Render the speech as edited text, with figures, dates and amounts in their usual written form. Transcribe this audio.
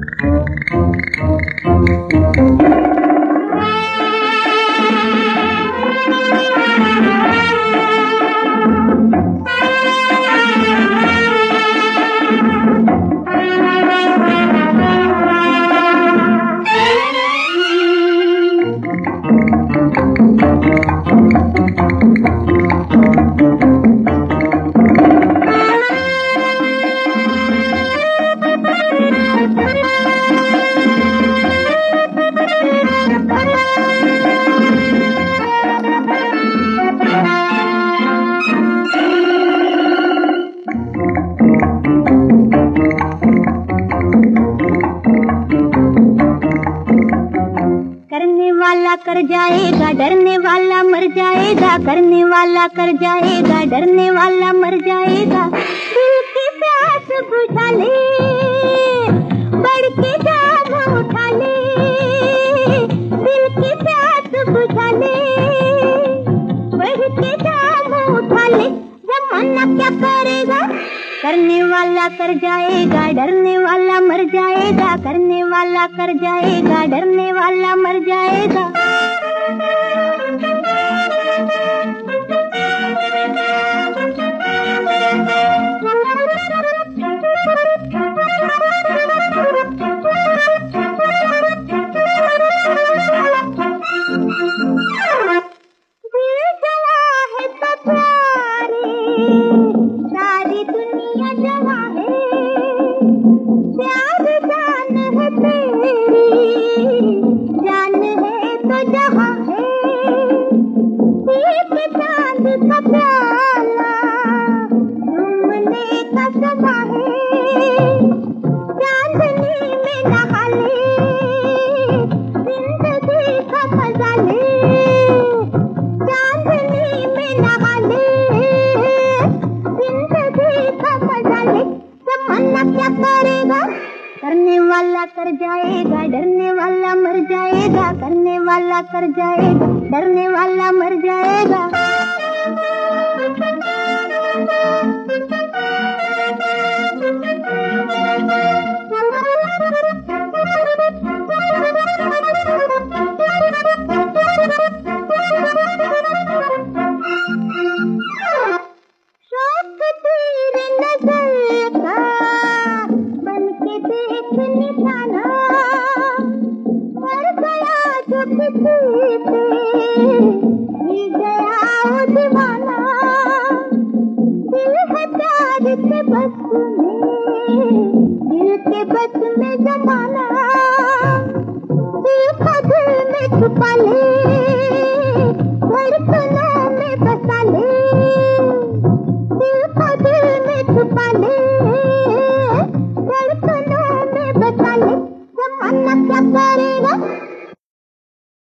कर जाएगा, डरने वाला मर जाएगा। करने वाला कर जाएगा, डरने वाला मर जाएगा। दिल की प्यास बुझा ले, बढ़ के जाम उठा ले। दिल की प्यास बुझा ले, बढ़ के जाम उठा ले। जमाना क्या करेगा? करने वाला कर जाएगा, डरने वाला मर जाएगा। करने वाला कर जाएगा, डरने वाला मर जाएगा। क्या करेगा? करने वाला कर जाएगा, डरने वाला मर जाएगा। करने वाला कर जाएगा, डरने वाला मर जाएगा। शौक तेरे नजर का बन के देख निशाना, मर गया जो किसी पे ही गया वो दीवाना। दिल है प्यार के बस में, दिल के बस में जमाना। दिल का दिल में छुपा ले, धड़कना